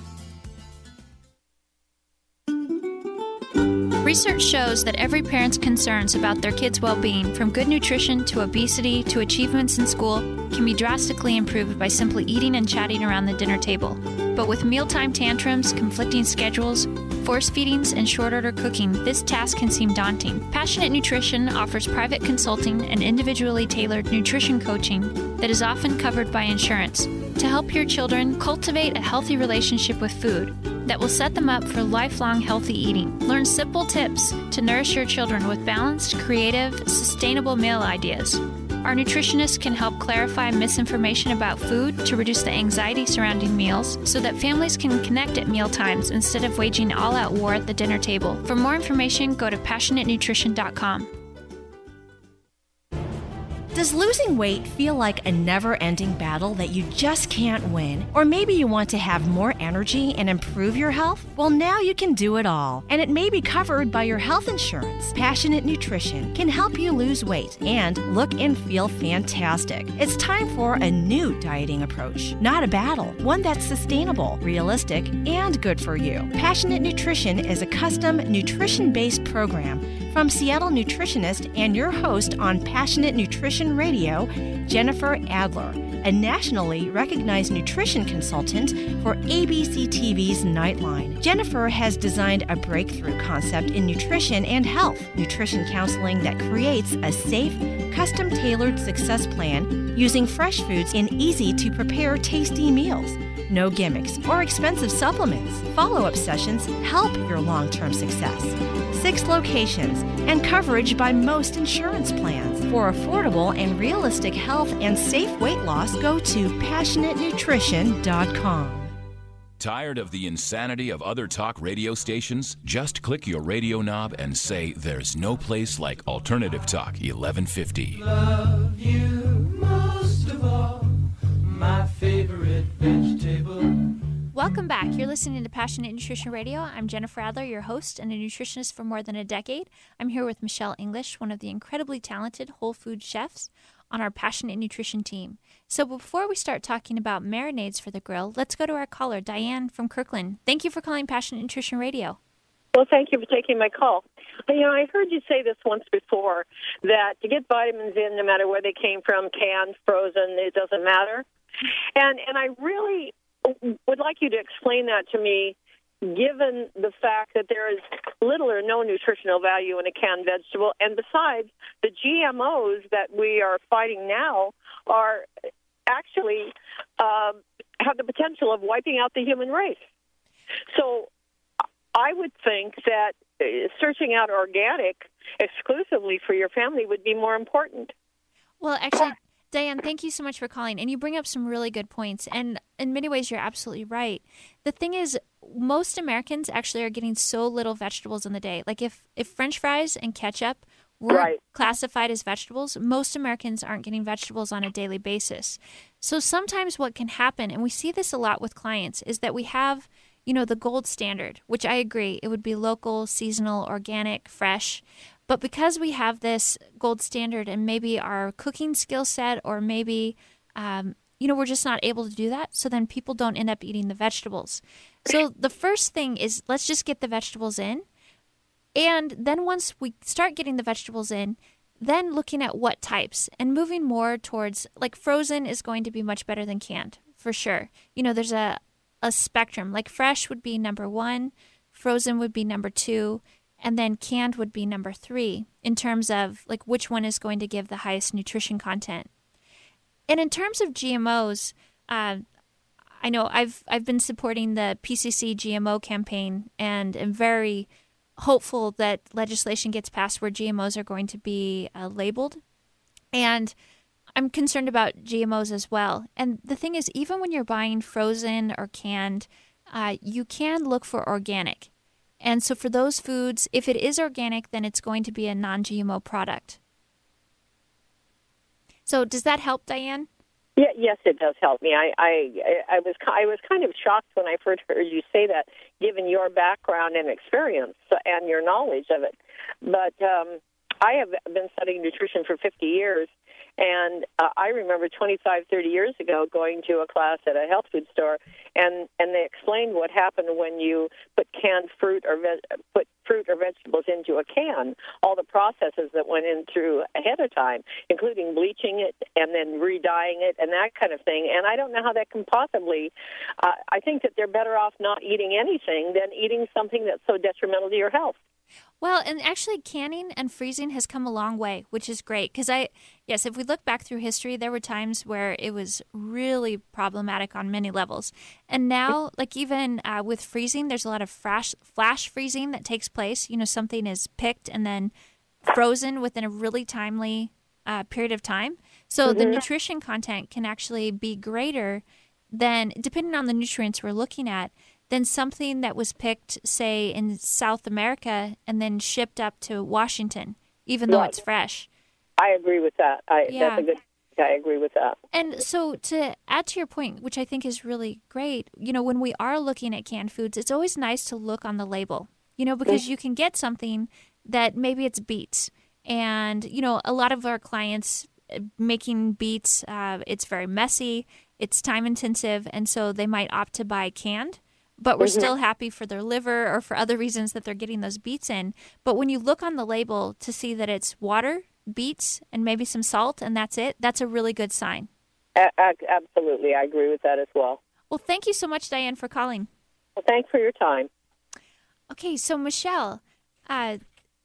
Research shows that every parent's concerns about their kids' well-being, from good nutrition to obesity to achievements in school, can be drastically improved by simply eating and chatting around the dinner table. But with mealtime tantrums, conflicting schedules, force feedings, and short-order cooking, this task can seem daunting. Passionate Nutrition offers private consulting and individually tailored nutrition coaching that is often covered by insurance to help your children cultivate a healthy relationship with food that will set them up for lifelong healthy eating. Learn simple tips to nourish your children with balanced, creative, sustainable meal ideas. Our nutritionists can help clarify misinformation about food to reduce the anxiety surrounding meals so that families can connect at meal times instead of waging all-out war at the dinner table. For more information, go to passionate nutrition dot com. Does losing weight feel like a never-ending battle that you just can't win? Or maybe you want to have more energy and improve your health? Well, now you can do it all, and it may be covered by your health insurance. Passionate Nutrition can help you lose weight and look and feel fantastic. It's time for a new dieting approach, not a battle, one that's sustainable, realistic, and good for you. Passionate Nutrition is a custom nutrition-based program from Seattle nutritionist and your host on Passionate Nutrition Radio, Jennifer Adler, a nationally recognized nutrition consultant for A B C T V's Nightline. Jennifer has designed a breakthrough concept in nutrition and health, nutrition counseling that creates a safe, custom-tailored success plan using fresh foods in easy-to-prepare tasty meals. No gimmicks or expensive supplements. Follow-up sessions help your long-term success. Six locations and coverage by most insurance plans. For affordable and realistic health and safe weight loss, go to passionate nutrition dot com. Tired of the insanity of other talk radio stations? Just click your radio knob and say there's no place like Alternative Talk eleven fifty. Love you most of all, my favorite vegetable. Welcome back. You're listening to Passionate Nutrition Radio. I'm Jennifer Adler, your host and a nutritionist for more than a decade. I'm here with Michelle English, one of the incredibly talented whole food chefs on our Passionate Nutrition team. So before we start talking about marinades for the grill, let's go to our caller, Diane from Kirkland. Thank you for calling Passionate Nutrition Radio. Well, thank you for taking my call. You know, I heard you say this once before, that to get vitamins in, no matter where they came from, canned, frozen, it doesn't matter. And and I really would like you to explain that to me, given the fact that there is little or no nutritional value in a canned vegetable. And besides, the G M Os that we are fighting now are actually uh, have the potential of wiping out the human race. So I would think that searching out organic exclusively for your family would be more important. Well, actually, Diane, thank you so much for calling. And you bring up some really good points. And in many ways, you're absolutely right. The thing is, most Americans actually are getting so little vegetables in the day. Like if, if French fries and ketchup weren't Right. classified as vegetables, most Americans aren't getting vegetables on a daily basis. So sometimes what can happen, and we see this a lot with clients, is that we have, you know, the gold standard, which I agree, it would be local, seasonal, organic, fresh. But because we have this gold standard and maybe our cooking skill set or maybe, um, you know, we're just not able to do that, so then people don't end up eating the vegetables. So the first thing is let's just get the vegetables in. And then once we start getting the vegetables in, then looking at what types and moving more towards, like frozen is going to be much better than canned, for sure. You know, there's a, a spectrum. Like fresh would be number one, frozen would be number two, and then canned would be number three in terms of like which one is going to give the highest nutrition content. And in terms of G M Os, uh, I know I've I've been supporting the P C C G M O campaign and am very hopeful that legislation gets passed where G M Os are going to be uh, labeled. And I'm concerned about G M Os as well. And the thing is, even when you're buying frozen or canned, uh, you can look for organic. And so for those foods, if it is organic, then it's going to be a non-G M O product. So does that help, Diane? Yeah, yes, it does help me. I, I, I was, I was kind of shocked when I first heard you say that, given your background and experience and your knowledge of it. But um, I have been studying nutrition for fifty years, and uh, I remember twenty-five, thirty years ago going to a class at a health food store, and, and they explained what happened when you put canned fruit or ve- put fruit or vegetables into a can, all the processes that went in through ahead of time, including bleaching it and then re-dyeing it and that kind of thing. And I don't know how that can possibly, uh, I think that they're better off not eating anything than eating something that's so detrimental to your health. Well, and actually canning and freezing has come a long way, which is great. Because I, yes, if we look back through history, there were times where it was really problematic on many levels. And now, like even uh, with freezing, there's a lot of flash, flash freezing that takes place. You know, something is picked and then frozen within a really timely uh, period of time. So mm-hmm. the nutrition content can actually be greater than, depending on the nutrients we're looking at, than something that was picked, say, in South America and then shipped up to Washington, even though right. it's fresh. I agree with that. I, Yeah. That's a good. I agree with that. And so to add to your point, which I think is really great, you know, when we are looking at canned foods, it's always nice to look on the label, you know, because you can get something that maybe it's beets. And, you know, a lot of our clients uh, making beets, uh, it's very messy, it's time intensive, and so they might opt to buy canned. But we're still happy for their liver or for other reasons that they're getting those beets in. But when you look on the label to see that it's water, beets, and maybe some salt, and that's it, that's a really good sign. A- a- absolutely. I agree with that as well. Well, thank you so much, Diane, for calling. Well, thanks for your time. Okay, so Michelle, uh,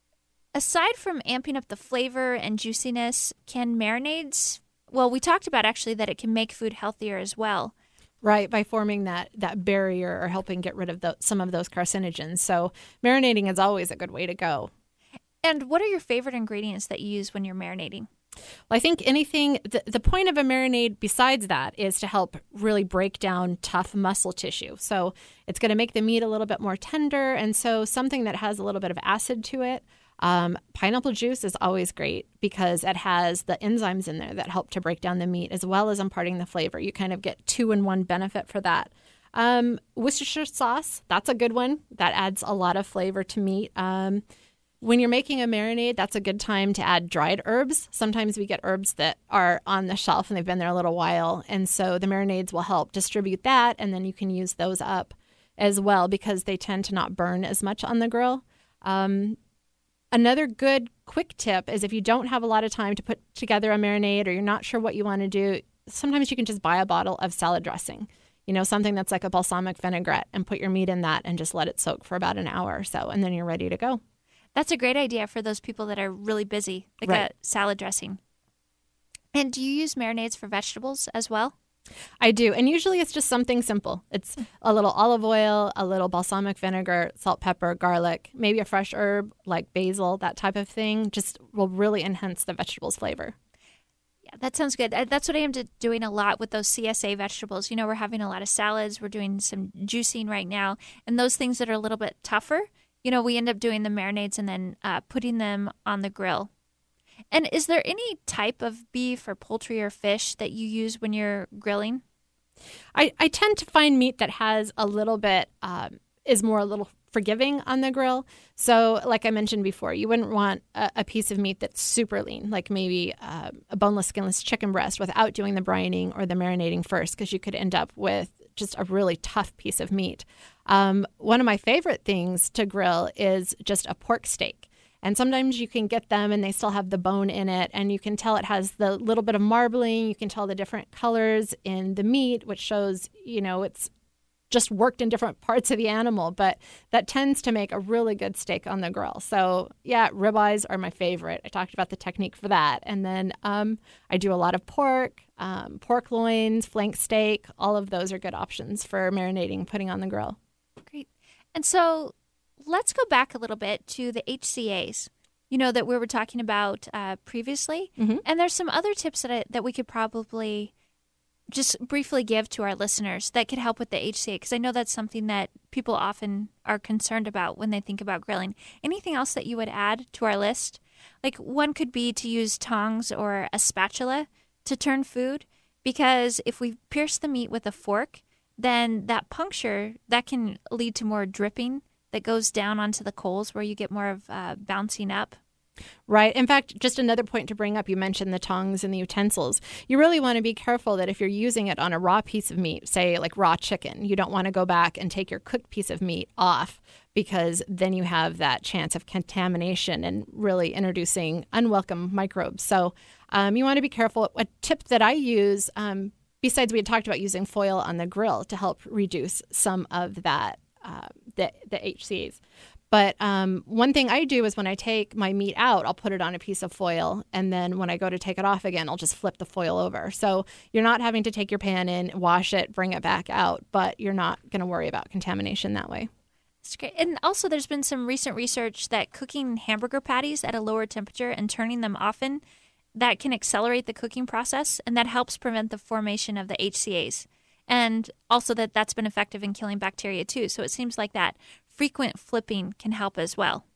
aside from amping up the flavor and juiciness, can marinades, well, we talked about actually that it can make food healthier as well. Right, by forming that, that barrier or helping get rid of the, some of those carcinogens. So marinating is always a good way to go. And what are your favorite ingredients that you use when you're marinating? Well, I think anything, the, the point of a marinade besides that is to help really break down tough muscle tissue. So it's going to make the meat a little bit more tender. And so something that has a little bit of acid to it. Um, pineapple juice is always great because it has the enzymes in there that help to break down the meat as well as imparting the flavor. You kind of get two in one benefit for that. Um, Worcestershire sauce, that's a good one. That adds a lot of flavor to meat. Um, when you're making a marinade, that's a good time to add dried herbs. Sometimes we get herbs that are on the shelf and they've been there a little while. And so the marinades will help distribute that. And then you can use those up as well because they tend to not burn as much on the grill. Um, Another good quick tip is if you don't have a lot of time to put together a marinade or you're not sure what you want to do, sometimes you can just buy a bottle of salad dressing, you know, something that's like a balsamic vinaigrette and put your meat in that and just let it soak for about an hour or so. And then you're ready to go. That's a great idea for those people that are really busy, like Right. a salad dressing. And do you use marinades for vegetables as well? I do. And usually it's just something simple. It's a little olive oil, a little balsamic vinegar, salt, pepper, garlic, maybe a fresh herb like basil, that type of thing. Just will really enhance the vegetable's flavor. Yeah, that sounds good. Uh, That's what I am do- doing a lot with those C S A vegetables. You know, we're having a lot of salads. We're doing some juicing right now. And those things that are a little bit tougher, you know, we end up doing the marinades and then uh, putting them on the grill. And is there any type of beef or poultry or fish that you use when you're grilling? I, I tend to find meat that has a little bit, um, is more a little forgiving on the grill. So like I mentioned before, you wouldn't want a, a piece of meat that's super lean, like maybe uh, a boneless, skinless chicken breast without doing the brining or the marinating first, because you could end up with just a really tough piece of meat. Um, one of my favorite things to grill is just a pork steak. And sometimes you can get them and they still have the bone in it. And you can tell it has the little bit of marbling. You can tell the different colors in the meat, which shows, you know, it's just worked in different parts of the animal. But that tends to make a really good steak on the grill. So, yeah, ribeyes are my favorite. I talked about the technique for that. And then um, I do a lot of pork, um, pork loins, flank steak. All of those are good options for marinating, putting on the grill. Great. And so let's go back a little bit to the H C As, you know, that we were talking about uh, previously. Mm-hmm. And there's some other tips that I, that we could probably just briefly give to our listeners that could help with the H C A, because I know that's something that people often are concerned about when they think about grilling. Anything else that you would add to our list? Like one could be to use tongs or a spatula to turn food, because if we pierce the meat with a fork, then that puncture, that can lead to more dripping that goes down onto the coals where you get more of uh, bouncing up. Right. In fact, just another point to bring up, you mentioned the tongs and the utensils. You really want to be careful that if you're using it on a raw piece of meat, say like raw chicken, you don't want to go back and take your cooked piece of meat off, because then you have that chance of contamination and really introducing unwelcome microbes. So um, you want to be careful. A tip that I use, um, besides we had talked about using foil on the grill to help reduce some of that, uh, the, the H C As. But um, one thing I do is when I take my meat out, I'll put it on a piece of foil. And then when I go to take it off again, I'll just flip the foil over. So you're not having to take your pan in, wash it, bring it back out, but you're not going to worry about contamination that way. That's great. And also there's been some recent research that cooking hamburger patties at a lower temperature and turning them often, that can accelerate the cooking process, and that helps prevent the formation of the H C As. And also that that's been effective in killing bacteria too. So it seems like that frequent flipping can help as well.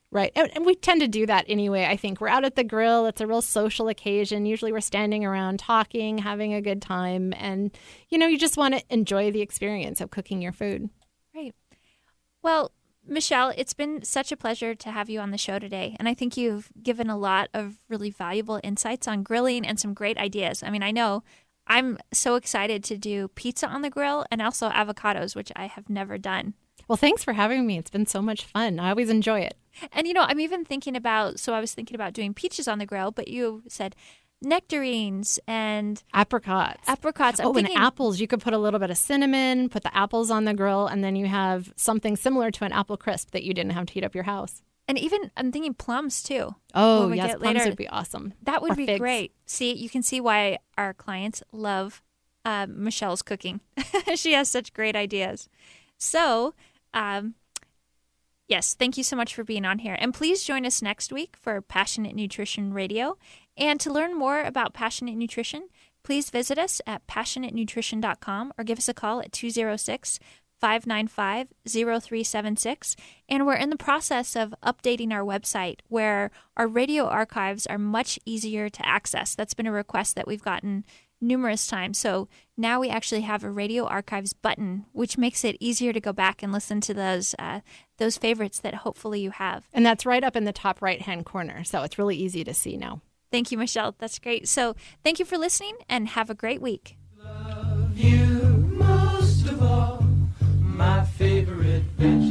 Right. And, and we tend to do that anyway. I think we're out at the grill. It's a real social occasion. Usually we're standing around talking, having a good time. And, you know, you just want to enjoy the experience of cooking your food. Right. Well, Michelle, it's been such a pleasure to have you on the show today. And I think you've given a lot of really valuable insights on grilling and some great ideas. I mean, I know I'm so excited to do pizza on the grill and also avocados, which I have never done. Well, thanks for having me. It's been so much fun. I always enjoy it. And, you know, I'm even thinking about, so I was thinking about doing peaches on the grill, but you said nectarines and apricots. Apricots. I'm oh, thinking, and apples. You could put a little bit of cinnamon, put the apples on the grill, and then you have something similar to an apple crisp that you didn't have to heat up your house. And even, I'm thinking plums, too. Oh, yes, plums later. Would be awesome. That would or be figs. Great. See, you can see why our clients love uh, Michelle's cooking. She has such great ideas. So, um, yes, thank you so much for being on here. And please join us next week for Passionate Nutrition Radio. And to learn more about Passionate Nutrition, please visit us at passionate nutrition dot com or give us a call at two oh six, five nine five, oh three seven six. And we're in the process of updating our website where our radio archives are much easier to access. That's been a request that we've gotten numerous times. So now we actually have a radio archives button, which makes it easier to go back and listen to those uh, those favorites that hopefully you have. And that's right up in the top right-hand corner. So it's really easy to see now. Thank you, Michelle. That's great. So thank you for listening and have a great week. Love you most of all, my favorite vegetable.